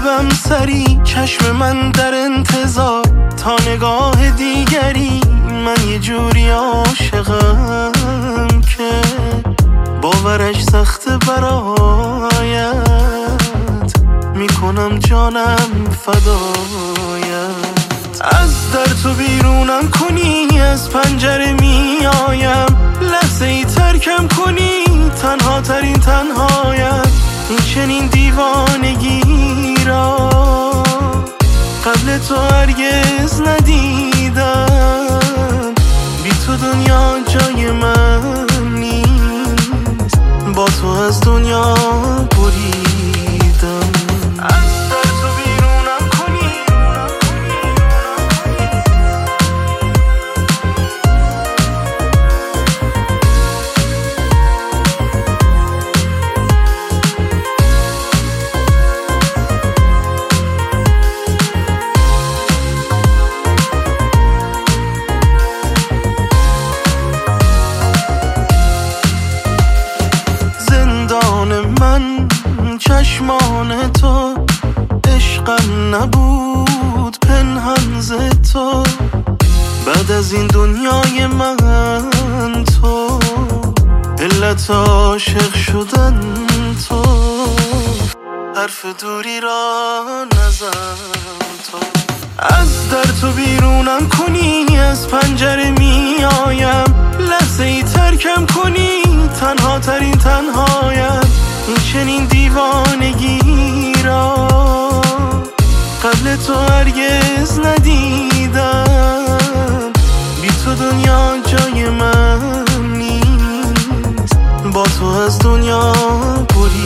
قلبم سری، چشم من در انتظار تا نگاه دیگری. من یه جوری عاشقم که باورش سخته برایت، میکنم جانم فدایت. از در تو بیرونم کنی، از پنجره میایم، لحظه ای ترکم کنی، تنها ترین تنهایم. این چنین دیوانگی را قبل تو هرگز ندیدم. بی تو دنیا جای من نیست، با تو از دنیا بریدم. از در تو بیرونم کنی، من چشمان تو، عشقم نبود پنهان ز تو. بعد از این دنیای من تو، علت عاشق شدن تو، حرف دوری را نزن تو. از در تو بیرونم کنی، از پنجره میایم، لحظه ای ترکم کنی، تنها ترین تنهایم. این چنین دیوانگی را قبل تو هرگز ندیدم. بی تو دنیا جای من نیست، با تو از دنیا بریدم.